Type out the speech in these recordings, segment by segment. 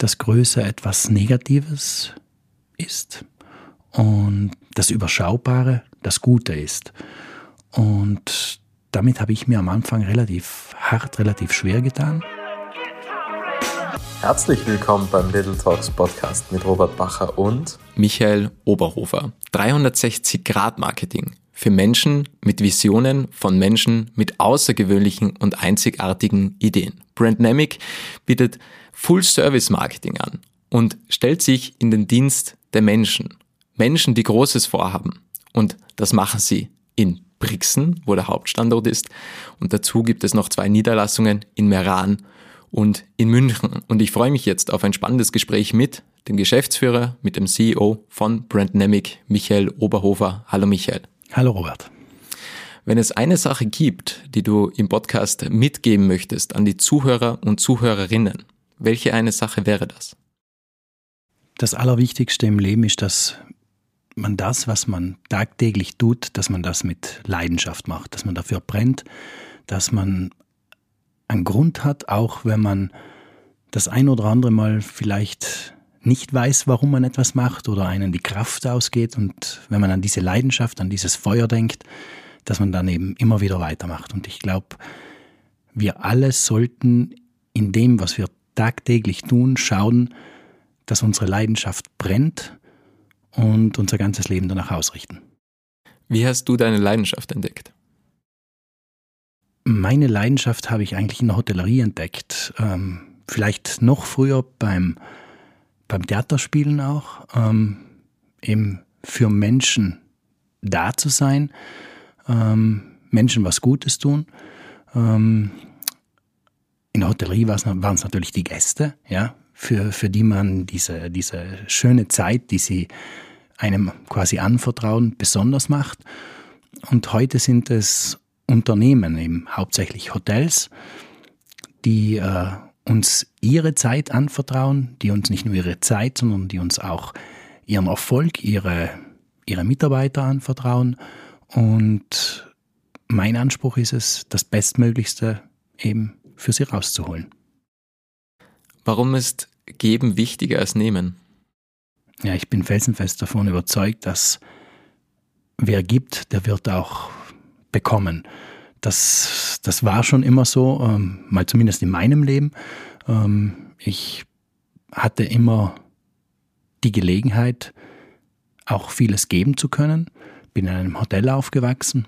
dass Größe etwas Negatives ist und das Überschaubare das Gute ist. Und damit habe ich mir am Anfang relativ schwer getan. Herzlich willkommen beim Little Talks Podcast mit Robert Bacher und Michael Oberhofer. 360-Grad-Marketing für Menschen mit Visionen von Menschen mit außergewöhnlichen und einzigartigen Ideen. Brandnamic bietet Full-Service-Marketing an und stellt sich in den Dienst der Menschen. Menschen, die Großes vorhaben. Und das machen sie in Brixen, wo der Hauptstandort ist. Und dazu gibt es noch 2 Niederlassungen in Meran und in München. Und ich freue mich jetzt auf ein spannendes Gespräch mit dem Geschäftsführer, mit dem CEO von Brandnamic, Michael Oberhofer. Hallo Michael. Hallo Robert. Wenn es eine Sache gibt, die du im Podcast mitgeben möchtest an die Zuhörer und Zuhörerinnen, welche eine Sache wäre das? Das Allerwichtigste im Leben ist, dass man das, was man tagtäglich tut, dass man das mit Leidenschaft macht, dass man dafür brennt, dass man einen Grund hat, auch wenn man das ein oder andere Mal vielleicht nicht weiß, warum man etwas macht oder einen die Kraft ausgeht, und wenn man an diese Leidenschaft, an dieses Feuer denkt, dass man dann eben immer wieder weitermacht. Und ich glaube, wir alle sollten in dem, was wir tagtäglich tun, schauen, dass unsere Leidenschaft brennt und unser ganzes Leben danach ausrichten. Wie hast du deine Leidenschaft entdeckt? Meine Leidenschaft habe ich eigentlich in der Hotellerie entdeckt. Vielleicht noch früher beim Theaterspielen auch. Eben für Menschen da zu sein, Menschen was Gutes tun. In der Hotellerie waren es natürlich die Gäste, ja, für die man diese schöne Zeit, die sie einem quasi anvertrauen, besonders macht. Und heute sind es Unternehmen, eben hauptsächlich Hotels, die uns ihre Zeit anvertrauen, die uns nicht nur ihre Zeit, sondern die uns auch ihren Erfolg, ihre Mitarbeiter anvertrauen. Und mein Anspruch ist es, das Bestmöglichste eben für sie rauszuholen. Warum ist Geben wichtiger als Nehmen? Ja, ich bin felsenfest davon überzeugt, dass wer gibt, der wird auch bekommen. Das war schon immer so, mal zumindest in meinem Leben. Ich hatte immer die Gelegenheit, auch vieles geben zu können. Bin in einem Hotel aufgewachsen.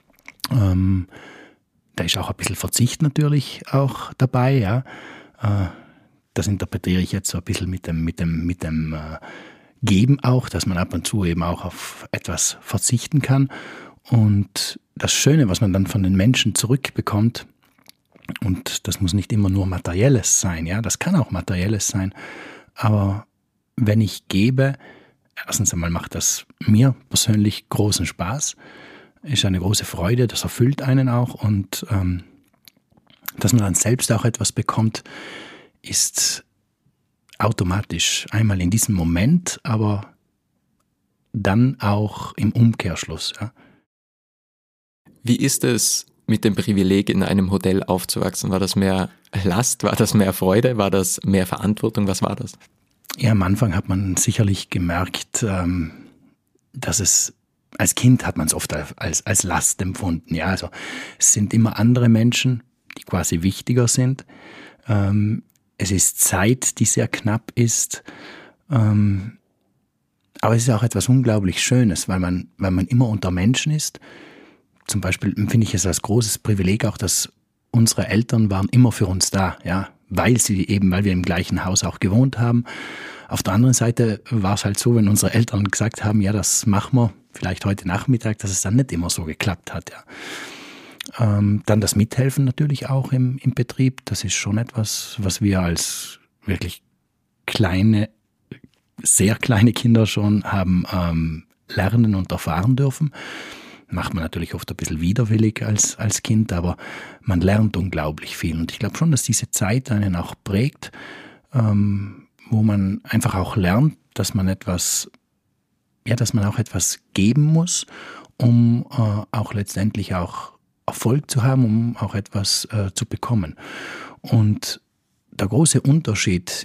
Da ist auch ein bisschen Verzicht natürlich auch dabei, ja. Das interpretiere ich jetzt so ein bisschen mit dem Geben auch, dass man ab und zu eben auch auf etwas verzichten kann. Und das Schöne, was man dann von den Menschen zurückbekommt, und das muss nicht immer nur Materielles sein, ja, das kann auch Materielles sein, aber wenn ich gebe, erstens einmal macht das mir persönlich großen Spaß, ist eine große Freude, das erfüllt einen auch, und dass man dann selbst auch etwas bekommt, ist automatisch einmal in diesem Moment, aber dann auch im Umkehrschluss. Ja. Wie ist es mit dem Privileg, in einem Hotel aufzuwachsen? War das mehr Last? War das mehr Freude? War das mehr Verantwortung? Was war das? Ja, am Anfang hat man sicherlich gemerkt, dass es als Kind hat man es oft als Last empfunden. Ja, also es sind immer andere Menschen, die quasi wichtiger sind. Es ist Zeit, die sehr knapp ist. Aber es ist auch etwas unglaublich Schönes, weil man immer unter Menschen ist. Zum Beispiel empfinde ich es als großes Privileg auch, dass unsere Eltern waren immer für uns da, ja, weil wir im gleichen Haus auch gewohnt haben. Auf der anderen Seite war es halt so, wenn unsere Eltern gesagt haben, ja, das machen wir vielleicht heute Nachmittag, dass es dann nicht immer so geklappt hat, ja. Dann das Mithelfen natürlich auch im Betrieb. Das ist schon etwas, was wir als wirklich sehr kleine Kinder schon haben lernen und erfahren dürfen. Macht man natürlich oft ein bisschen widerwillig als Kind, aber man lernt unglaublich viel. Und ich glaube schon, dass diese Zeit einen auch prägt, wo man einfach auch lernt, dass man auch etwas geben muss, um auch letztendlich auch Erfolg zu haben, um auch etwas zu bekommen. Und der große Unterschied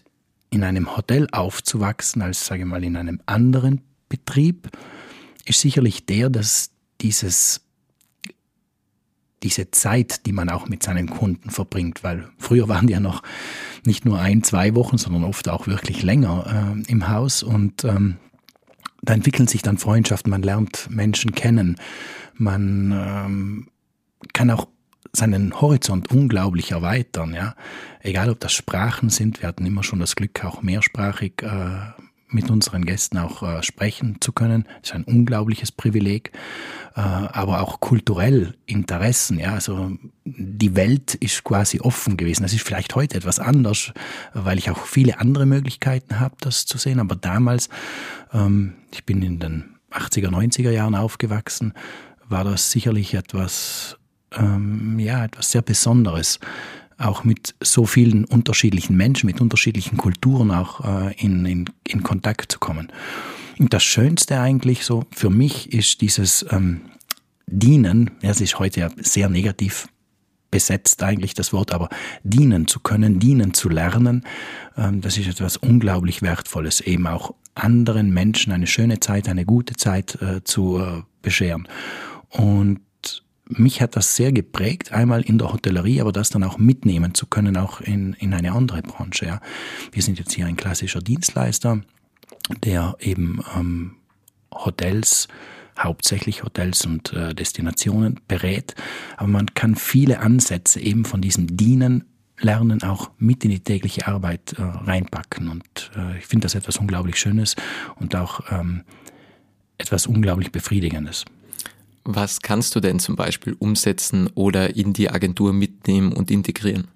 in einem Hotel aufzuwachsen als, sage ich mal, in einem anderen Betrieb, ist sicherlich dass diese Zeit, die man auch mit seinen Kunden verbringt, weil früher waren die ja noch nicht nur 1-2 Wochen, sondern oft auch wirklich länger im Haus, und da entwickeln sich dann Freundschaften, man lernt Menschen kennen, man kann auch seinen Horizont unglaublich erweitern, ja. Egal, ob das Sprachen sind, wir hatten immer schon das Glück, auch mehrsprachig mit unseren Gästen auch sprechen zu können. Das ist ein unglaubliches Privileg, aber auch kulturell Interessen, ja. Also die Welt ist quasi offen gewesen. Das ist vielleicht heute etwas anders, weil ich auch viele andere Möglichkeiten habe, das zu sehen. Aber damals, ich bin in den 80er, 90er Jahren aufgewachsen, war das sicherlich etwas sehr Besonderes, auch mit so vielen unterschiedlichen Menschen, mit unterschiedlichen Kulturen auch in Kontakt zu kommen. Und das Schönste eigentlich so für mich ist dieses Dienen, es ist heute ja sehr negativ besetzt eigentlich das Wort, aber dienen zu können, dienen zu lernen, das ist etwas unglaublich Wertvolles, eben auch anderen Menschen eine schöne Zeit, eine gute Zeit zu bescheren. Und mich hat das sehr geprägt, einmal in der Hotellerie, aber das dann auch mitnehmen zu können, auch in eine andere Branche. Ja. Wir sind jetzt hier ein klassischer Dienstleister, der eben Hotels, hauptsächlich Hotels und Destinationen berät, aber man kann viele Ansätze eben von diesem Dienen, Lernen auch mit in die tägliche Arbeit reinpacken, und ich finde das etwas unglaublich Schönes und auch etwas unglaublich Befriedigendes. Was kannst du denn zum Beispiel umsetzen oder in die Agentur mitnehmen und integrieren?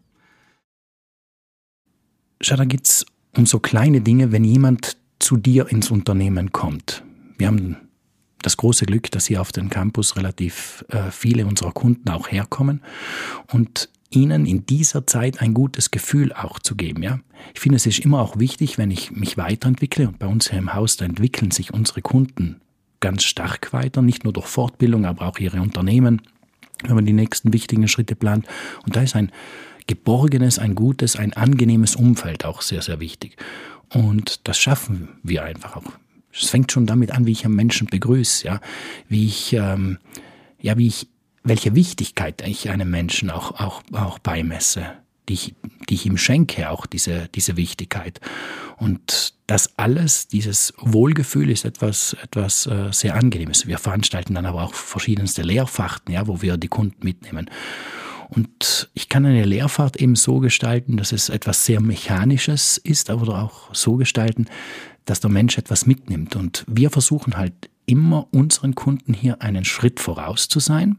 Schau, da geht es um so kleine Dinge, wenn jemand zu dir ins Unternehmen kommt. Wir haben das große Glück, dass hier auf den Campus relativ viele unserer Kunden auch herkommen, und ihnen in dieser Zeit ein gutes Gefühl auch zu geben. Ja? Ich finde, es ist immer auch wichtig, wenn ich mich weiterentwickle, und bei uns hier im Haus, da entwickeln sich unsere Kunden ganz stark weiter, nicht nur durch Fortbildung, aber auch ihre Unternehmen, wenn man die nächsten wichtigen Schritte plant. Und da ist ein geborgenes, ein gutes, ein angenehmes Umfeld auch sehr, sehr wichtig. Und das schaffen wir einfach auch. Es fängt schon damit an, wie ich einen Menschen begrüße, ja, welche Wichtigkeit ich einem Menschen auch beimesse, die ich ihm schenke, auch diese Wichtigkeit. Und das alles, dieses Wohlgefühl ist etwas sehr Angenehmes. Wir veranstalten dann aber auch verschiedenste Lehrfahrten, ja, wo wir die Kunden mitnehmen. Und ich kann eine Lehrfahrt eben so gestalten, dass es etwas sehr Mechanisches ist, aber auch so gestalten, dass der Mensch etwas mitnimmt. Und wir versuchen halt immer unseren Kunden hier einen Schritt voraus zu sein,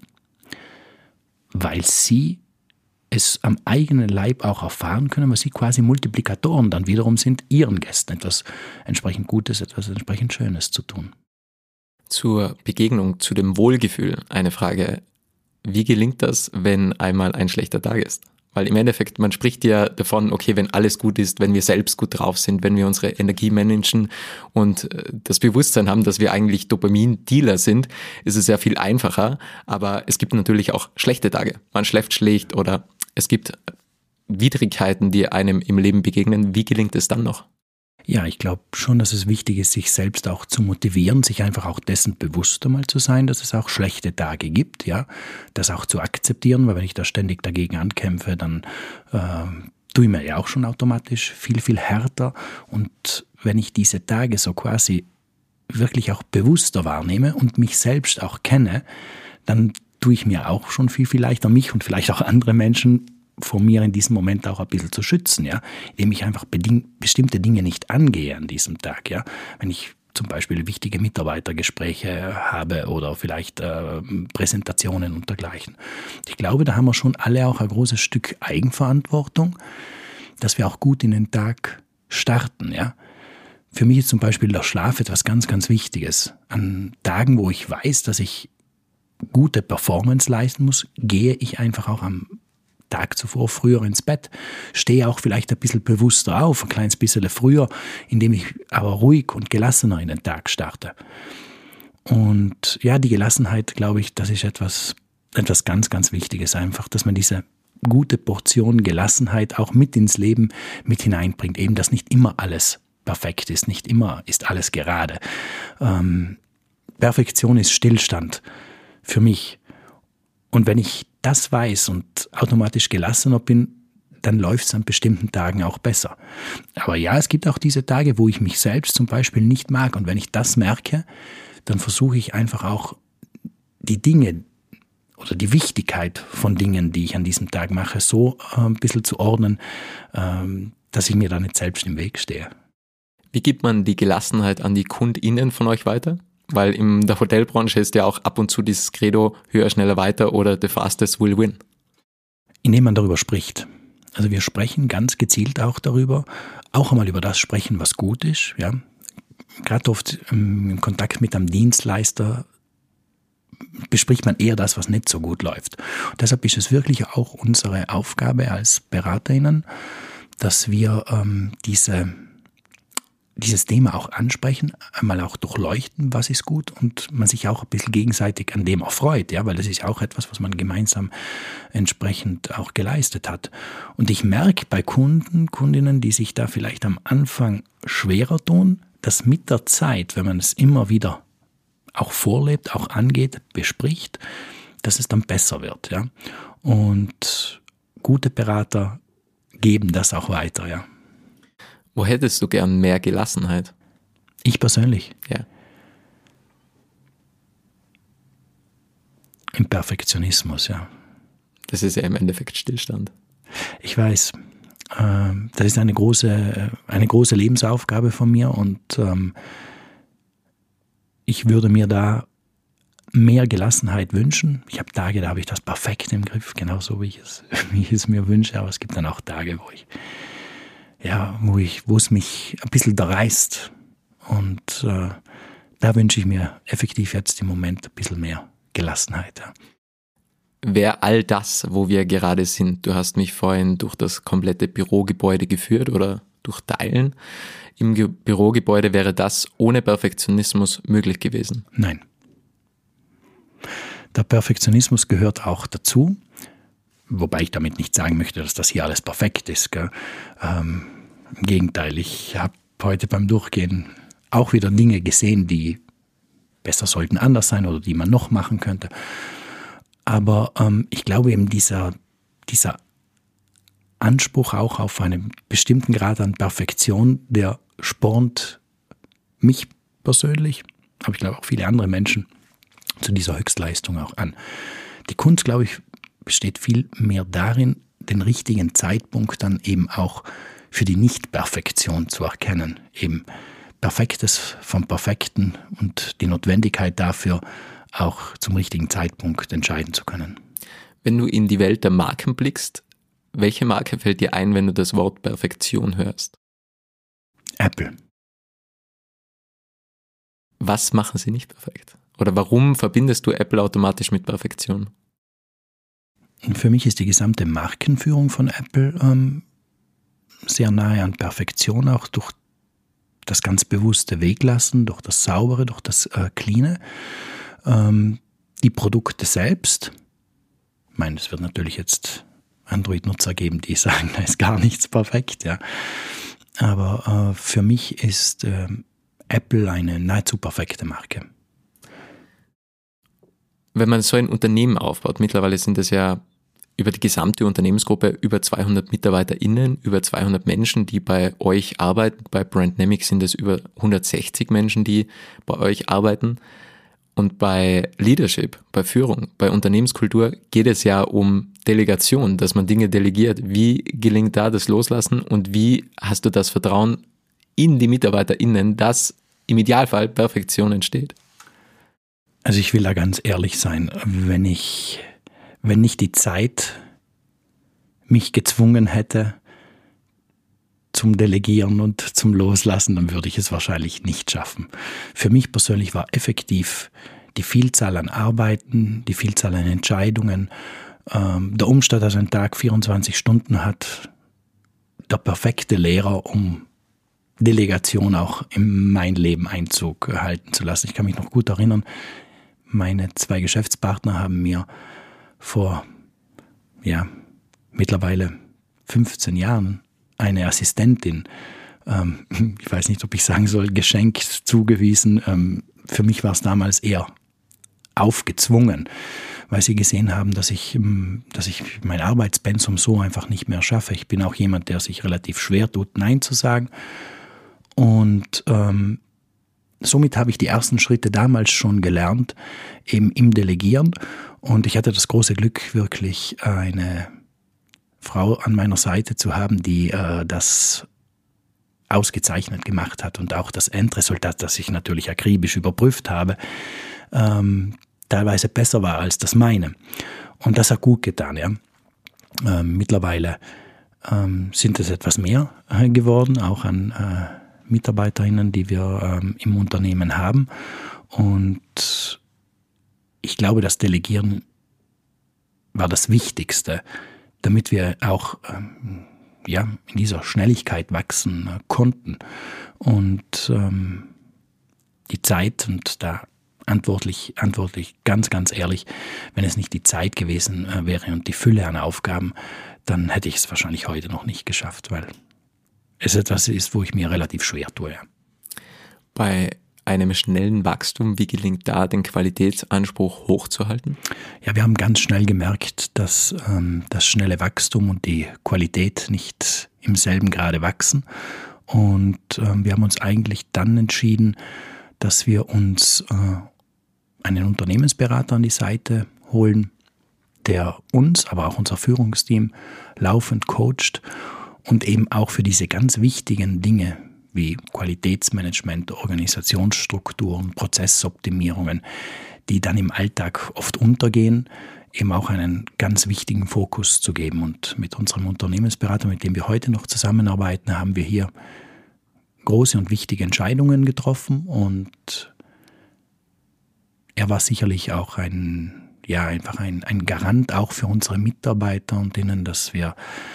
weil sie es am eigenen Leib auch erfahren können, weil sie quasi Multiplikatoren dann wiederum sind, ihren Gästen etwas entsprechend Gutes, etwas entsprechend Schönes zu tun. Zur Begegnung, zu dem Wohlgefühl eine Frage. Wie gelingt das, wenn einmal ein schlechter Tag ist? Weil im Endeffekt, man spricht ja davon, okay, wenn alles gut ist, wenn wir selbst gut drauf sind, wenn wir unsere Energie managen und das Bewusstsein haben, dass wir eigentlich Dopamin-Dealer sind, ist es ja viel einfacher. Aber es gibt natürlich auch schlechte Tage. Man schläft schlecht oder es gibt Widrigkeiten, die einem im Leben begegnen. Wie gelingt es dann noch? Ja, ich glaube schon, dass es wichtig ist, sich selbst auch zu motivieren, sich einfach auch dessen bewusster mal zu sein, dass es auch schlechte Tage gibt, ja, das auch zu akzeptieren, weil wenn ich da ständig dagegen ankämpfe, dann tue ich mir ja auch schon automatisch viel, viel härter, und wenn ich diese Tage so quasi wirklich auch bewusster wahrnehme und mich selbst auch kenne, dann tue ich mir auch schon viel, viel leichter, mich und vielleicht auch andere Menschen vor mir in diesem Moment auch ein bisschen zu schützen, ja, indem ich einfach bestimmte Dinge nicht angehe an diesem Tag, ja. Wenn ich zum Beispiel wichtige Mitarbeitergespräche habe oder vielleicht Präsentationen und dergleichen. Ich glaube, da haben wir schon alle auch ein großes Stück Eigenverantwortung, dass wir auch gut in den Tag starten, ja. Für mich ist zum Beispiel der Schlaf etwas ganz, ganz Wichtiges. An Tagen, wo ich weiß, dass ich gute Performance leisten muss, gehe ich einfach auch am Tag zuvor früher ins Bett, stehe auch vielleicht ein bisschen bewusster auf, ein kleines bisschen früher, indem ich aber ruhig und gelassener in den Tag starte. Und ja, die Gelassenheit, glaube ich, das ist etwas ganz, ganz Wichtiges einfach, dass man diese gute Portion Gelassenheit auch mit ins Leben mit hineinbringt. Eben, dass nicht immer alles perfekt ist, nicht immer ist alles gerade. Perfektion ist Stillstand für mich. Und wenn ich das weiß und automatisch gelassener bin, dann läuft es an bestimmten Tagen auch besser. Aber ja, es gibt auch diese Tage, wo ich mich selbst zum Beispiel nicht mag. Und wenn ich das merke, dann versuche ich einfach auch die Dinge oder die Wichtigkeit von Dingen, die ich an diesem Tag mache, so ein bisschen zu ordnen, dass ich mir da nicht selbst im Weg stehe. Wie gibt man die Gelassenheit an die KundInnen von euch weiter? Weil in der Hotelbranche ist ja auch ab und zu dieses Credo, höher, schneller, weiter oder the fastest will win. Indem man darüber spricht. Also wir sprechen ganz gezielt auch darüber, auch einmal über das sprechen, was gut ist. Ja. Gerade oft im Kontakt mit einem Dienstleister bespricht man eher das, was nicht so gut läuft. Und deshalb ist es wirklich auch unsere Aufgabe als BeraterInnen, dass wir dieses Thema auch ansprechen, einmal auch durchleuchten, was ist gut und man sich auch ein bisschen gegenseitig an dem erfreut, ja, weil das ist auch etwas, was man gemeinsam entsprechend auch geleistet hat. Und ich merke bei Kundinnen, die sich da vielleicht am Anfang schwerer tun, dass mit der Zeit, wenn man es immer wieder auch vorlebt, auch angeht, bespricht, dass es dann besser wird, ja. Und gute Berater geben das auch weiter, ja. Wo hättest du gern mehr Gelassenheit? Ich persönlich? Ja. Im Perfektionismus, ja. Das ist ja im Endeffekt Stillstand. Ich weiß, das ist eine große Lebensaufgabe von mir und ich würde mir da mehr Gelassenheit wünschen. Ich habe Tage, da habe ich das perfekt im Griff, genauso wie ich es mir wünsche, aber es gibt dann auch Tage, wo es mich ein bisschen reißt. Und da wünsche ich mir effektiv jetzt im Moment ein bisschen mehr Gelassenheit. Ja. Wäre all das, wo wir gerade sind, du hast mich vorhin durch das komplette Bürogebäude geführt oder durch Teilen im Bürogebäude, wäre das ohne Perfektionismus möglich gewesen? Nein. Der Perfektionismus gehört auch dazu. Wobei ich damit nicht sagen möchte, dass das hier alles perfekt ist. Gell? Im Gegenteil, ich habe heute beim Durchgehen auch wieder Dinge gesehen, die besser sollten anders sein oder die man noch machen könnte. Aber ich glaube eben dieser Anspruch auch auf einen bestimmten Grad an Perfektion, der spornt mich persönlich, aber ich glaube auch viele andere Menschen zu dieser Höchstleistung auch an. Die Kunst, glaube ich, besteht viel mehr darin, den richtigen Zeitpunkt dann eben auch für die Nicht-Perfektion zu erkennen. Eben Perfektes vom Perfekten und die Notwendigkeit dafür, auch zum richtigen Zeitpunkt entscheiden zu können. Wenn du in die Welt der Marken blickst, welche Marke fällt dir ein, wenn du das Wort Perfektion hörst? Apple. Was machen sie nicht perfekt? Oder warum verbindest du Apple automatisch mit Perfektion? Für mich ist die gesamte Markenführung von Apple sehr nahe an Perfektion, auch durch das ganz bewusste Weglassen, durch das Saubere, durch das Cleane. Die Produkte selbst, ich meine, es wird natürlich jetzt Android-Nutzer geben, die sagen, da ist gar nichts perfekt, ja. Aber für mich ist Apple eine nahezu perfekte Marke. Wenn man so ein Unternehmen aufbaut, mittlerweile sind es ja über die gesamte Unternehmensgruppe über 200 MitarbeiterInnen, über 200 Menschen, die bei euch arbeiten. Bei Brandnamic sind es über 160 Menschen, die bei euch arbeiten. Und bei Leadership, bei Führung, bei Unternehmenskultur geht es ja um Delegation, dass man Dinge delegiert. Wie gelingt da das Loslassen und wie hast du das Vertrauen in die MitarbeiterInnen, dass im Idealfall Perfektion entsteht? Also ich will da ganz ehrlich sein, wenn nicht die Zeit mich gezwungen hätte zum Delegieren und zum Loslassen, dann würde ich es wahrscheinlich nicht schaffen. Für mich persönlich war effektiv die Vielzahl an Arbeiten, die Vielzahl an Entscheidungen, der Umstand, dass ein Tag 24 Stunden hat, der perfekte Lehrer, um Delegation auch in mein Leben Einzug halten zu lassen. Ich kann mich noch gut erinnern, meine 2 Geschäftspartner haben mir vor mittlerweile 15 Jahren eine Assistentin, ich weiß nicht, ob ich sagen soll, geschenkt, zugewiesen. Für mich war es damals eher aufgezwungen, weil sie gesehen haben, dass ich mein Arbeitspensum so einfach nicht mehr schaffe. Ich bin auch jemand, der sich relativ schwer tut, Nein zu sagen. Und somit habe ich die ersten Schritte damals schon gelernt, eben im Delegieren. Und ich hatte das große Glück, wirklich eine Frau an meiner Seite zu haben, die das ausgezeichnet gemacht hat und auch das Endresultat, das ich natürlich akribisch überprüft habe, teilweise besser war als das meine. Und das hat gut getan. Ja. Mittlerweile sind es etwas mehr geworden, auch an Mitarbeiterinnen, die wir im Unternehmen haben. Und ich glaube, das Delegieren war das Wichtigste, damit wir auch in dieser Schnelligkeit wachsen konnten. Und die Zeit, und da antworte ich ganz, ganz ehrlich, wenn es nicht die Zeit gewesen wäre und die Fülle an Aufgaben, dann hätte ich es wahrscheinlich heute noch nicht geschafft, weil es etwas ist, wo ich mir relativ schwer tue. Bei einem schnellen Wachstum, wie gelingt da, den Qualitätsanspruch hochzuhalten? Ja, wir haben ganz schnell gemerkt, dass das schnelle Wachstum und die Qualität nicht im selben Grade wachsen. Und wir haben uns eigentlich dann entschieden, dass wir uns einen Unternehmensberater an die Seite holen, der uns, aber auch unser Führungsteam laufend coacht und eben auch für diese ganz wichtigen Dinge wie Qualitätsmanagement, Organisationsstrukturen, Prozessoptimierungen, die dann im Alltag oft untergehen, eben auch einen ganz wichtigen Fokus zu geben. Und mit unserem Unternehmensberater, mit dem wir heute noch zusammenarbeiten, haben wir hier große und wichtige Entscheidungen getroffen. Und er war sicherlich auch einfach ein Garant auch für unsere Mitarbeiter und denen, dass wir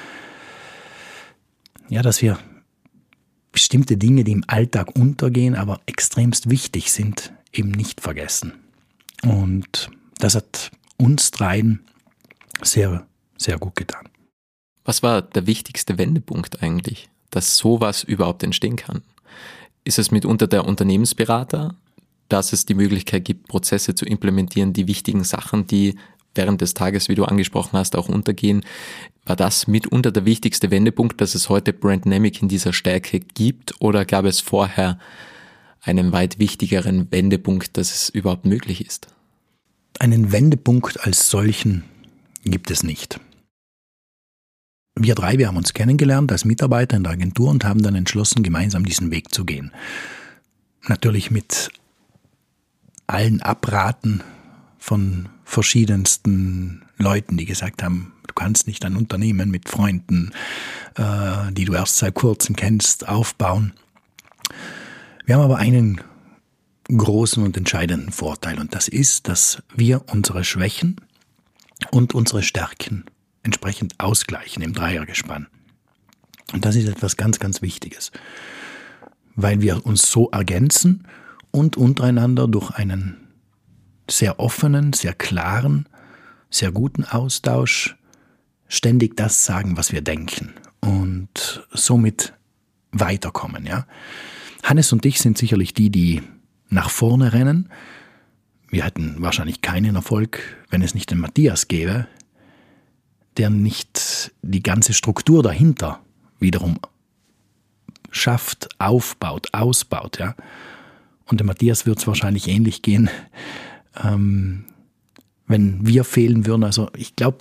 bestimmte Dinge, die im Alltag untergehen, aber extremst wichtig sind, eben nicht vergessen. Und das hat uns dreien sehr, sehr gut getan. Was war der wichtigste Wendepunkt eigentlich, dass sowas überhaupt entstehen kann? Ist es mitunter der Unternehmensberater, dass es die Möglichkeit gibt, Prozesse zu implementieren, die wichtigen Sachen, die während des Tages, wie du angesprochen hast, auch untergehen? War das mitunter der wichtigste Wendepunkt, dass es heute Brandnamic in dieser Stärke gibt? Oder gab es vorher einen weit wichtigeren Wendepunkt, dass es überhaupt möglich ist? Einen Wendepunkt als solchen gibt es nicht. Wir haben uns kennengelernt als Mitarbeiter in der Agentur und haben dann entschlossen, gemeinsam diesen Weg zu gehen. Natürlich mit allen Abraten von verschiedensten Leuten, die gesagt haben, du kannst nicht ein Unternehmen mit Freunden, die du erst seit kurzem kennst, aufbauen. Wir haben aber einen großen und entscheidenden Vorteil, und das ist, dass wir unsere Schwächen und unsere Stärken entsprechend ausgleichen im Dreiergespann. Und das ist etwas ganz, ganz Wichtiges, weil wir uns so ergänzen und untereinander durch einen sehr offenen, sehr klaren, sehr guten Austausch ständig das sagen, was wir denken und somit weiterkommen. Ja? Hannes und ich sind sicherlich die nach vorne rennen. Wir hätten wahrscheinlich keinen Erfolg, wenn es nicht den Matthias gäbe, der nicht die ganze Struktur dahinter wiederum schafft, aufbaut, ausbaut. Ja? Und dem Matthias wird es wahrscheinlich ähnlich gehen, wenn wir fehlen würden. Also ich glaube,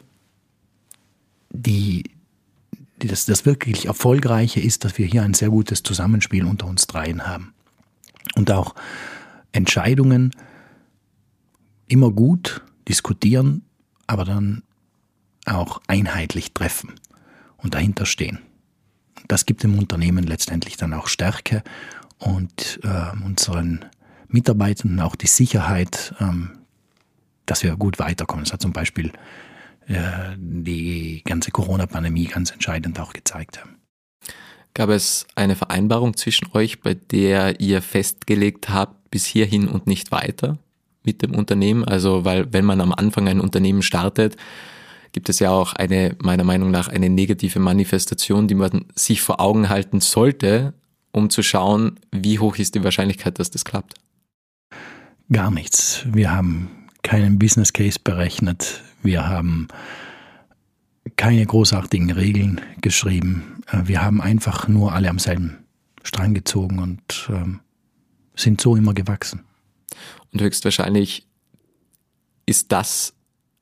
das wirklich Erfolgreiche ist, dass wir hier ein sehr gutes Zusammenspiel unter uns dreien haben. Und auch Entscheidungen immer gut diskutieren, aber dann auch einheitlich treffen und dahinter stehen. Das gibt dem Unternehmen letztendlich dann auch Stärke und unseren Mitarbeitern auch die Sicherheit, dass wir gut weiterkommen. Das hat zum Beispiel die ganze Corona-Pandemie ganz entscheidend auch gezeigt. Gab es eine Vereinbarung zwischen euch, bei der ihr festgelegt habt, bis hierhin und nicht weiter mit dem Unternehmen? Also, weil wenn man am Anfang ein Unternehmen startet, gibt es ja auch meiner Meinung nach eine negative Manifestation, die man sich vor Augen halten sollte, um zu schauen, wie hoch ist die Wahrscheinlichkeit, dass das klappt? Gar nichts. Wir haben keinen Business Case berechnet. Wir haben keine großartigen Regeln geschrieben. Wir haben einfach nur alle am selben Strang gezogen und sind so immer gewachsen. Und höchstwahrscheinlich ist das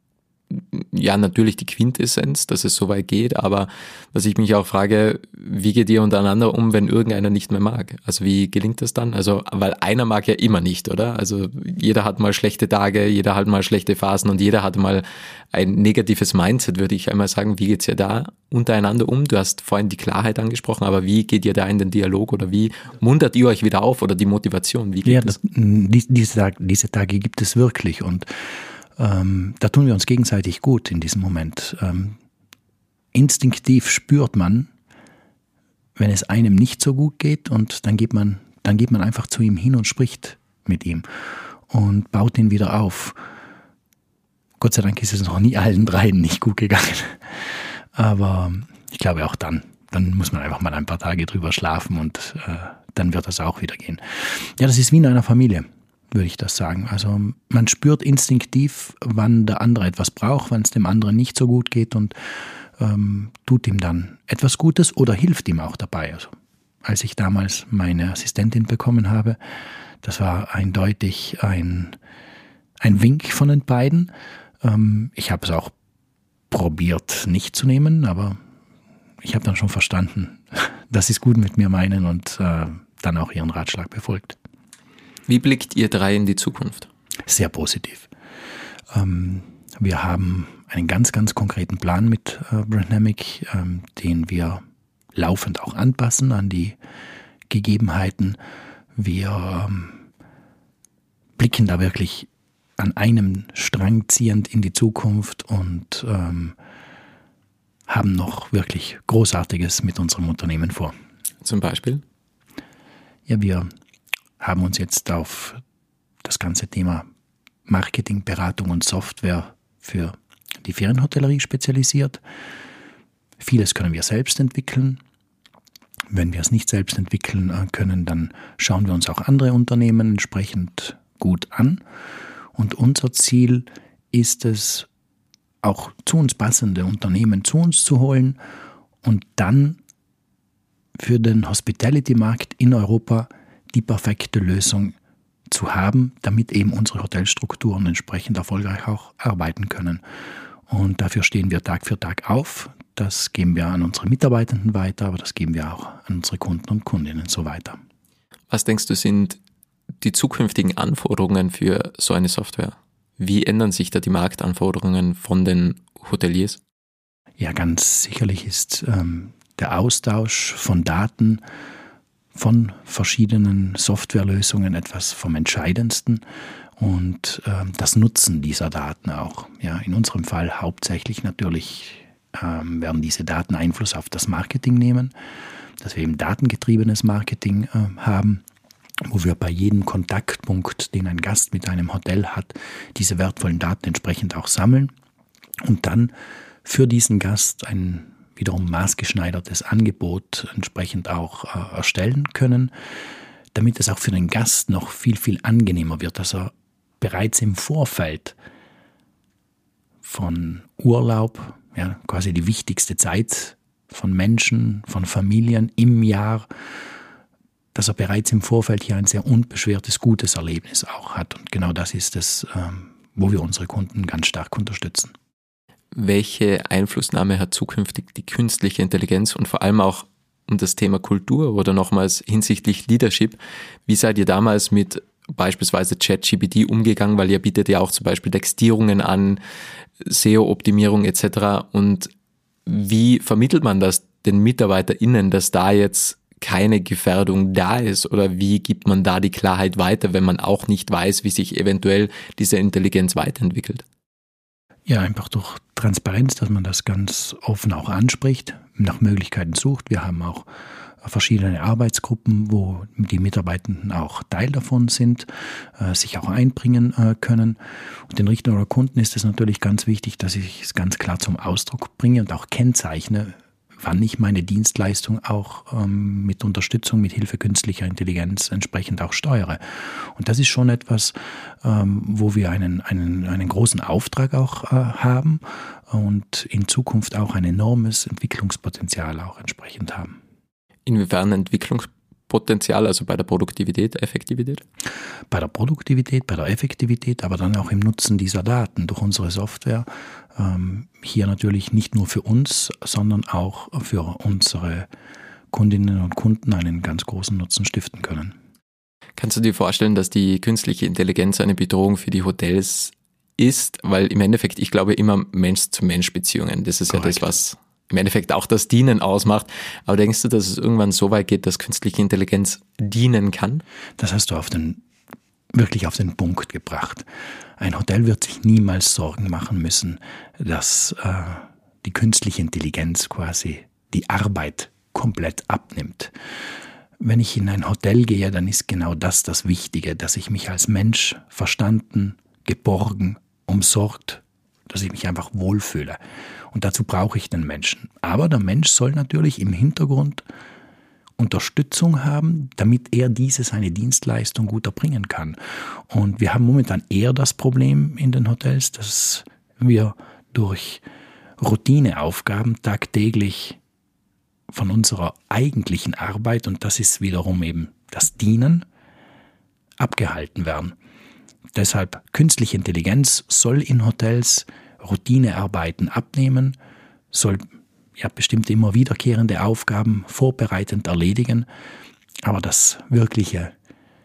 ja natürlich die Quintessenz, dass es so weit geht, aber was ich mich auch frage, wie geht ihr untereinander um, wenn irgendeiner nicht mehr mag? Also wie gelingt das dann? Also, weil einer mag ja immer nicht, oder? Also jeder hat mal schlechte Tage, jeder hat mal schlechte Phasen und jeder hat mal ein negatives Mindset, würde ich einmal sagen. Wie geht's ihr da untereinander um? Du hast vorhin die Klarheit angesprochen, aber wie geht ihr da in den Dialog oder wie muntert ihr euch wieder auf oder die Motivation? Wie geht das? Diese Tage gibt es wirklich und da tun wir uns gegenseitig gut in diesem Moment. Instinktiv spürt man, wenn es einem nicht so gut geht und dann geht man einfach zu ihm hin und spricht mit ihm und baut ihn wieder auf. Gott sei Dank ist es noch nie allen dreien nicht gut gegangen. Aber ich glaube auch dann muss man einfach mal ein paar Tage drüber schlafen und dann wird das auch wieder gehen. Ja, das ist wie in einer Familie, würde ich das sagen. Also man spürt instinktiv, wann der andere etwas braucht, wann es dem anderen nicht so gut geht und tut ihm dann etwas Gutes oder hilft ihm auch dabei. Also, als ich damals meine Assistentin bekommen habe, das war eindeutig ein Wink von den beiden. Ich habe es auch probiert nicht zu nehmen, aber ich habe dann schon verstanden, dass sie es gut mit mir meinen und dann auch ihren Ratschlag befolgt. Wie blickt ihr drei in die Zukunft? Sehr positiv. Wir haben einen ganz, ganz konkreten Plan mit Brandnamic, den wir laufend auch anpassen an die Gegebenheiten. Wir blicken da wirklich an einem Strang ziehend in die Zukunft und haben noch wirklich Großartiges mit unserem Unternehmen vor. Zum Beispiel? Ja, wir haben uns jetzt auf das ganze Thema Marketing, Beratung und Software für die Ferienhotellerie spezialisiert. Vieles können wir selbst entwickeln. Wenn wir es nicht selbst entwickeln können, dann schauen wir uns auch andere Unternehmen entsprechend gut an. Und unser Ziel ist es, auch zu uns passende Unternehmen zu uns zu holen und dann für den Hospitality-Markt in Europa die perfekte Lösung zu haben, damit eben unsere Hotelstrukturen entsprechend erfolgreich auch arbeiten können. Und dafür stehen wir Tag für Tag auf. Das geben wir an unsere Mitarbeitenden weiter, aber das geben wir auch an unsere Kunden und Kundinnen so weiter. Was denkst du, sind die zukünftigen Anforderungen für so eine Software? Wie ändern sich da die Marktanforderungen von den Hoteliers? Ja, ganz sicherlich ist der Austausch von Daten von verschiedenen Softwarelösungen etwas vom Entscheidendsten und das Nutzen dieser Daten auch. Ja, in unserem Fall hauptsächlich natürlich werden diese Daten Einfluss auf das Marketing nehmen, dass wir eben datengetriebenes Marketing haben, wo wir bei jedem Kontaktpunkt, den ein Gast mit einem Hotel hat, diese wertvollen Daten entsprechend auch sammeln und dann für diesen Gast ein wiederum maßgeschneidertes Angebot entsprechend auch erstellen können, damit es auch für den Gast noch viel, viel angenehmer wird, dass er bereits im Vorfeld von Urlaub, ja, quasi die wichtigste Zeit von Menschen, von Familien im Jahr, dass er bereits im Vorfeld hier ein sehr unbeschwertes, gutes Erlebnis auch hat. Und genau das ist es, wo wir unsere Kunden ganz stark unterstützen. Welche Einflussnahme hat zukünftig die künstliche Intelligenz und vor allem auch um das Thema Kultur oder nochmals hinsichtlich Leadership? Wie seid ihr damals mit beispielsweise ChatGPT umgegangen, weil ihr bietet ja auch zum Beispiel Textierungen an, SEO-Optimierung etc. Und wie vermittelt man das den MitarbeiterInnen, dass da jetzt keine Gefährdung da ist oder wie gibt man da die Klarheit weiter, wenn man auch nicht weiß, wie sich eventuell diese Intelligenz weiterentwickelt? Ja, einfach durch Transparenz, dass man das ganz offen auch anspricht, nach Möglichkeiten sucht. Wir haben auch verschiedene Arbeitsgruppen, wo die Mitarbeitenden auch Teil davon sind, sich auch einbringen können. Und den Richtern oder Kunden ist es natürlich ganz wichtig, dass ich es ganz klar zum Ausdruck bringe und auch kennzeichne, wann ich meine Dienstleistung auch mit Unterstützung, mit Hilfe künstlicher Intelligenz entsprechend auch steuere. Und das ist schon etwas, wo wir einen großen Auftrag auch haben und in Zukunft auch ein enormes Entwicklungspotenzial auch entsprechend haben. Inwiefern Entwicklungspotenzial, also bei der Produktivität, Effektivität? Bei der Produktivität, bei der Effektivität, aber dann auch im Nutzen dieser Daten durch unsere Software. Hier natürlich nicht nur für uns, sondern auch für unsere Kundinnen und Kunden einen ganz großen Nutzen stiften können. Kannst du dir vorstellen, dass die künstliche Intelligenz eine Bedrohung für die Hotels ist? Weil im Endeffekt, ich glaube immer Mensch-zu-Mensch-Beziehungen. Das ist Korrekt. Ja das, was im Endeffekt auch das Dienen ausmacht. Aber denkst du, dass es irgendwann so weit geht, dass künstliche Intelligenz dienen kann? Das hast du wirklich auf den Punkt gebracht. Ein Hotel wird sich niemals Sorgen machen müssen, dass die künstliche Intelligenz quasi die Arbeit komplett abnimmt. Wenn ich in ein Hotel gehe, dann ist genau das Wichtige, dass ich mich als Mensch verstanden, geborgen, umsorgt, dass ich mich einfach wohlfühle. Und dazu brauche ich den Menschen. Aber der Mensch soll natürlich im Hintergrund Unterstützung haben, damit er seine Dienstleistung gut erbringen kann. Und wir haben momentan eher das Problem in den Hotels, dass wir durch Routineaufgaben tagtäglich von unserer eigentlichen Arbeit, und das ist wiederum eben das Dienen, abgehalten werden. Deshalb künstliche Intelligenz soll in Hotels Routinearbeiten abnehmen, soll bestimmte immer wiederkehrende Aufgaben vorbereitend erledigen, aber das wirkliche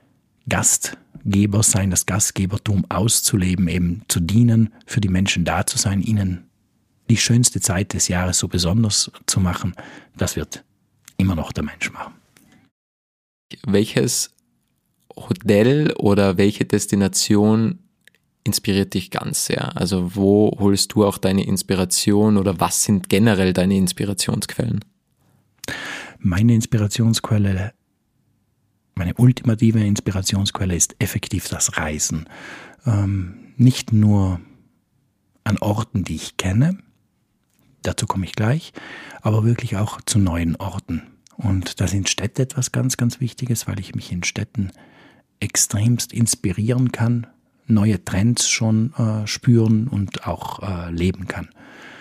Gastgebersein, das Gastgebertum auszuleben, eben zu dienen, für die Menschen da zu sein, ihnen die schönste Zeit des Jahres so besonders zu machen, das wird immer noch der Mensch machen. Welches Hotel oder welche Destination inspiriert dich ganz sehr? Also wo holst du auch deine Inspiration oder was sind generell deine Inspirationsquellen? Meine Inspirationsquelle, meine ultimative Inspirationsquelle ist effektiv das Reisen. Nicht nur an Orten, die ich kenne, dazu komme ich gleich, aber wirklich auch zu neuen Orten. Und da sind Städte etwas ganz, ganz Wichtiges, weil ich mich in Städten extremst inspirieren kann, neue Trends schon spüren und auch leben kann.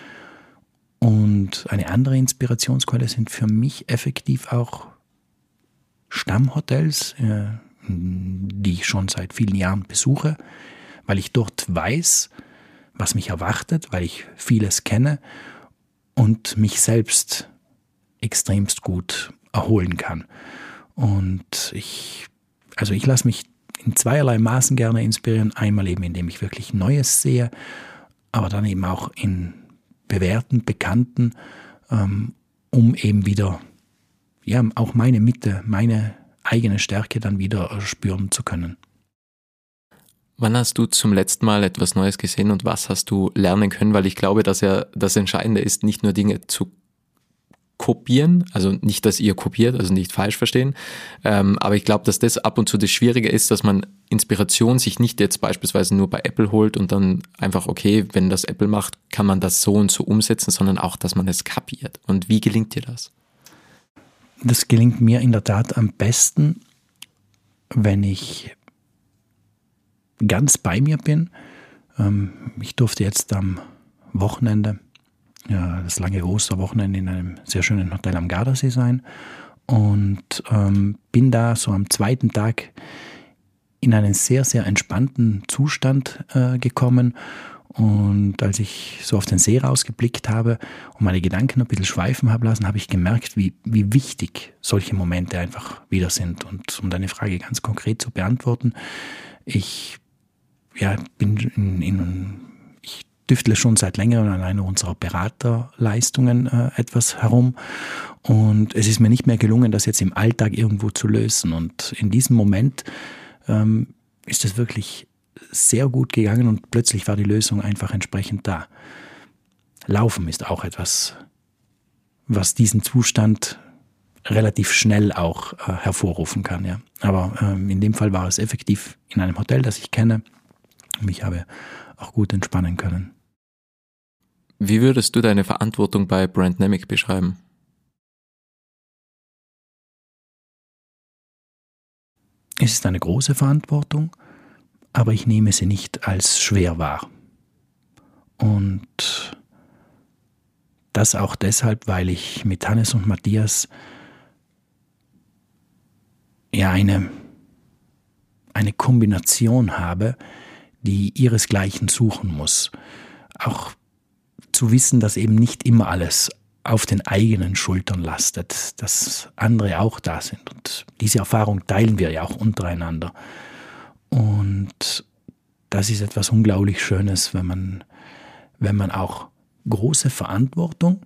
Und eine andere Inspirationsquelle sind für mich effektiv auch Stammhotels, die ich schon seit vielen Jahren besuche, weil ich dort weiß, was mich erwartet, weil ich vieles kenne und mich selbst extremst gut erholen kann. Und ich lasse mich in zweierlei Maßen gerne inspirieren. Einmal eben, indem ich wirklich Neues sehe, aber dann eben auch in bewährten, bekannten, um eben wieder auch meine Mitte, meine eigene Stärke dann wieder spüren zu können. Wann hast du zum letzten Mal etwas Neues gesehen und was hast du lernen können? Weil ich glaube, dass ja das Entscheidende ist, nicht nur Dinge zu kopieren, also nicht, dass ihr kopiert, also nicht falsch verstehen, aber ich glaube, dass das ab und zu das Schwierige ist, dass man Inspiration sich nicht jetzt beispielsweise nur bei Apple holt und dann einfach, okay, wenn das Apple macht, kann man das so und so umsetzen, sondern auch, dass man es kapiert. Und wie gelingt dir das? Das gelingt mir in der Tat am besten, wenn ich ganz bei mir bin. Ich durfte jetzt am Wochenende, das lange Osterwochenende, in einem sehr schönen Hotel am Gardasee sein und bin da so am zweiten Tag in einen sehr, sehr entspannten Zustand gekommen. Und als ich so auf den See rausgeblickt habe und meine Gedanken ein bisschen schweifen habe lassen, habe ich gemerkt, wie wichtig solche Momente einfach wieder sind. Und um deine Frage ganz konkret zu beantworten, ich düftle schon seit längerem an einer unserer Beraterleistungen etwas herum und es ist mir nicht mehr gelungen, das jetzt im Alltag irgendwo zu lösen. Und in diesem Moment ist es wirklich sehr gut gegangen und plötzlich war die Lösung einfach entsprechend da. Laufen ist auch etwas, was diesen Zustand relativ schnell auch hervorrufen kann. Ja. Aber in dem Fall war es effektiv in einem Hotel, das ich kenne. Und ich habe auch gut entspannen können. Wie würdest du deine Verantwortung bei Brandnamic beschreiben? Es ist eine große Verantwortung, aber ich nehme sie nicht als schwer wahr. Und das auch deshalb, weil ich mit Hannes und Matthias ja eine Kombination habe, die ihresgleichen suchen muss. Auch zu wissen, dass eben nicht immer alles auf den eigenen Schultern lastet, dass andere auch da sind. Und diese Erfahrung teilen wir ja auch untereinander. Und das ist etwas unglaublich Schönes, wenn man auch große Verantwortung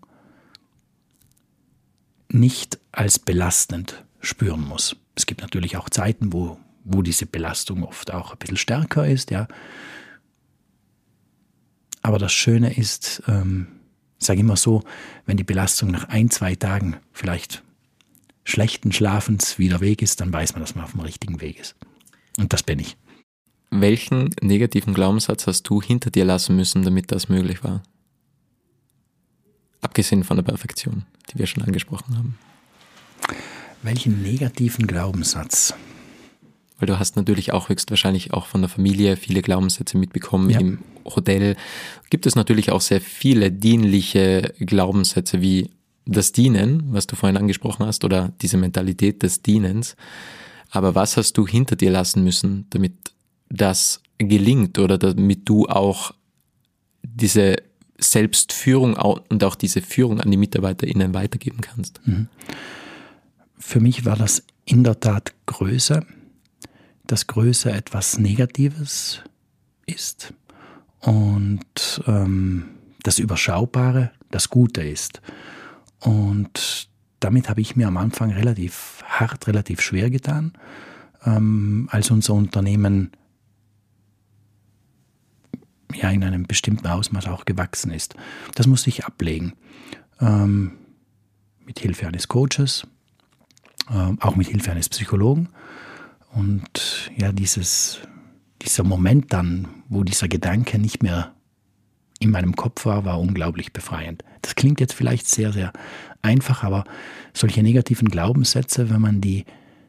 nicht als belastend spüren muss. Es gibt natürlich auch Zeiten, wo diese Belastung oft auch ein bisschen stärker ist, ja. Aber das Schöne ist, ich sage immer so, wenn die Belastung nach 1-2 Tagen vielleicht schlechten Schlafens wieder weg ist, dann weiß man, dass man auf dem richtigen Weg ist. Und das bin ich. Welchen negativen Glaubenssatz hast du hinter dir lassen müssen, damit das möglich war? Abgesehen von der Perfektion, die wir schon angesprochen haben. Welchen negativen Glaubenssatz? Weil du hast natürlich auch höchstwahrscheinlich auch von der Familie viele Glaubenssätze mitbekommen. Ja. Im Hotel gibt es natürlich auch sehr viele dienliche Glaubenssätze wie das Dienen, was du vorhin angesprochen hast, oder diese Mentalität des Dienens. Aber was hast du hinter dir lassen müssen, damit das gelingt oder damit du auch diese Selbstführung und auch diese Führung an die MitarbeiterInnen weitergeben kannst? Für mich war das in der Tat Größe, dass Größe etwas Negatives ist und das Überschaubare das Gute ist. Und damit habe ich mir am Anfang relativ hart, relativ schwer getan, als unser Unternehmen ja in einem bestimmten Ausmaß auch gewachsen ist. Das musste ich ablegen. Mit Hilfe eines Coaches, auch mit Hilfe eines Psychologen. Und ja, dieser Moment dann, wo dieser Gedanke nicht mehr in meinem Kopf war unglaublich befreiend. Das klingt jetzt vielleicht sehr, sehr einfach, aber solche negativen Glaubenssätze, wenn man die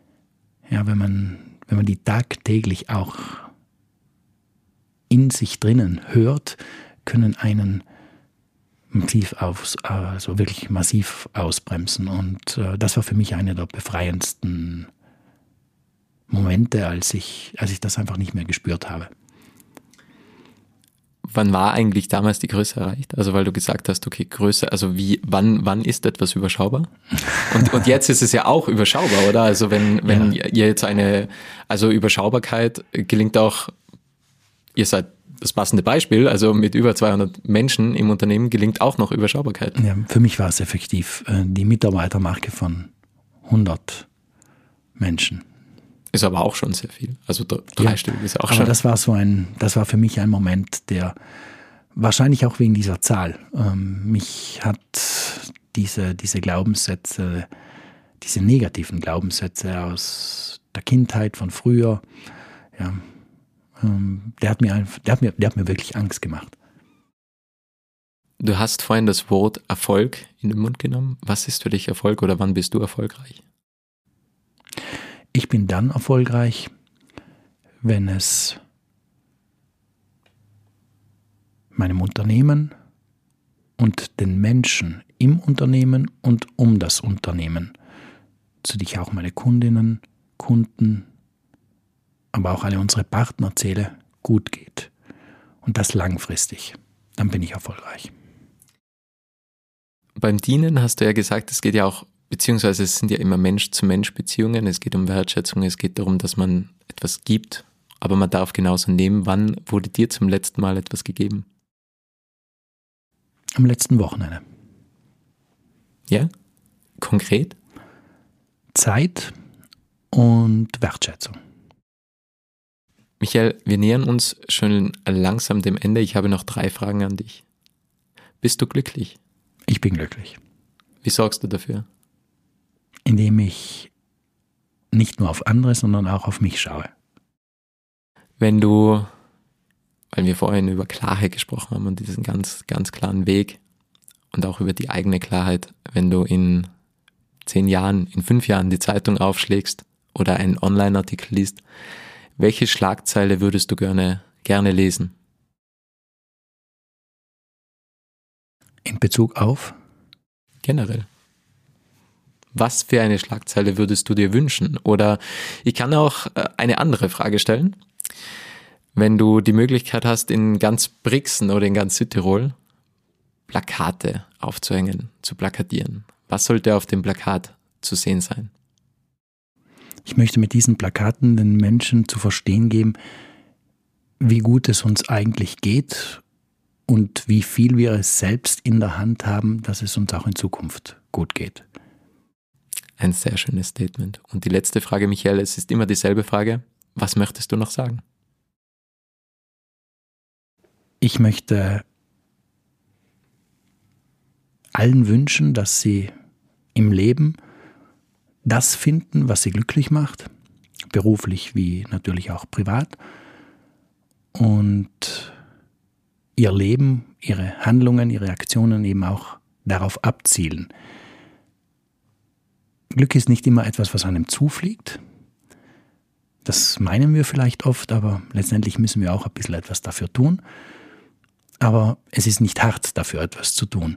tagtäglich auch in sich drinnen hört, können einen wirklich massiv ausbremsen. Und das war für mich einer der befreiendsten Momente, als ich das einfach nicht mehr gespürt habe. Wann war eigentlich damals die Größe erreicht? Also weil du gesagt hast, okay, Größe, also wann ist etwas überschaubar? Und jetzt ist es ja auch überschaubar, oder? Also wenn ihr jetzt Überschaubarkeit gelingt auch, ihr seid das passende Beispiel, also mit über 200 Menschen im Unternehmen gelingt auch noch Überschaubarkeit. Ja, für mich war es effektiv die Mitarbeitermarke von 100 Menschen. Ist aber auch schon sehr viel. Also dreistellig ist auch aber schon. Das war für mich ein Moment, der wahrscheinlich auch wegen dieser Zahl, mich hat diese Glaubenssätze, diese negativen Glaubenssätze aus der Kindheit von früher, ja, der hat mir wirklich Angst gemacht. Du hast vorhin das Wort Erfolg in den Mund genommen. Was ist für dich Erfolg oder wann bist du erfolgreich? Ich bin dann erfolgreich, wenn es meinem Unternehmen und den Menschen im Unternehmen und um das Unternehmen, zu denen ich auch meine Kundinnen, Kunden, aber auch alle unsere Partner zähle, gut geht. Und das langfristig. Dann bin ich erfolgreich. Beim Dienen hast du ja gesagt, es geht ja auch, beziehungsweise es sind ja immer Mensch-zu-Mensch-Beziehungen, es geht um Wertschätzung, es geht darum, dass man etwas gibt, aber man darf genauso nehmen. Wann wurde dir zum letzten Mal etwas gegeben? Am letzten Wochenende. Ja? Konkret? Zeit und Wertschätzung. Michael, wir nähern uns schon langsam dem Ende. Ich habe noch 3 Fragen an dich. Bist du glücklich? Ich bin glücklich. Wie sorgst du dafür? indem ich nicht nur auf andere, sondern auch auf mich schaue. Wenn du, weil wir vorhin über Klarheit gesprochen haben und diesen ganz, ganz klaren Weg und auch über die eigene Klarheit, wenn du in 10 Jahren, in 5 Jahren die Zeitung aufschlägst oder einen Online-Artikel liest, welche Schlagzeile würdest du gerne lesen? In Bezug auf? Generell. Was für eine Schlagzeile würdest du dir wünschen? Oder ich kann auch eine andere Frage stellen. Wenn du die Möglichkeit hast, in ganz Brixen oder in ganz Südtirol Plakate aufzuhängen, zu plakatieren, was sollte auf dem Plakat zu sehen sein? Ich möchte mit diesen Plakaten den Menschen zu verstehen geben, wie gut es uns eigentlich geht und wie viel wir es selbst in der Hand haben, dass es uns auch in Zukunft gut geht. Ein sehr schönes Statement. Und die letzte Frage, Michael, es ist immer dieselbe Frage. Was möchtest du noch sagen? Ich möchte allen wünschen, dass sie im Leben das finden, was sie glücklich macht, beruflich wie natürlich auch privat, und ihr Leben, ihre Handlungen, ihre Aktionen eben auch darauf abzielen. Glück ist nicht immer etwas, was einem zufliegt. Das meinen wir vielleicht oft, aber letztendlich müssen wir auch ein bisschen etwas dafür tun. Aber es ist nicht hart, dafür etwas zu tun.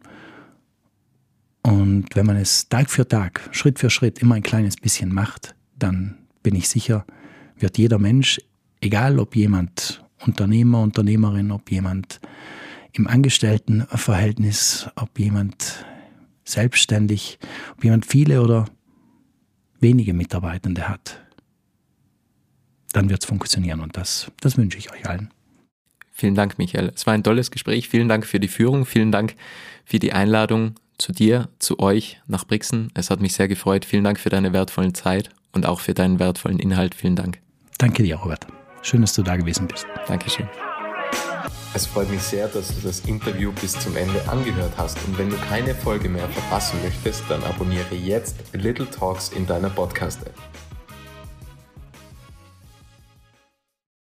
Und wenn man es Tag für Tag, Schritt für Schritt immer ein kleines bisschen macht, dann bin ich sicher, wird jeder Mensch, egal ob jemand Unternehmer, Unternehmerin, ob jemand im Angestelltenverhältnis, ob jemand selbstständig, ob jemand viele oder wenige Mitarbeitende hat, dann wird es funktionieren, und das wünsche ich euch allen. Vielen Dank, Michael. Es war ein tolles Gespräch. Vielen Dank für die Führung. Vielen Dank für die Einladung zu dir, zu euch nach Brixen. Es hat mich sehr gefreut. Vielen Dank für deine wertvollen Zeit und auch für deinen wertvollen Inhalt. Vielen Dank. Danke dir, Robert. Schön, dass du da gewesen bist. Dankeschön. Es freut mich sehr, dass du das Interview bis zum Ende angehört hast, und wenn du keine Folge mehr verpassen möchtest, dann abonniere jetzt Little Talks in deiner Podcast-App.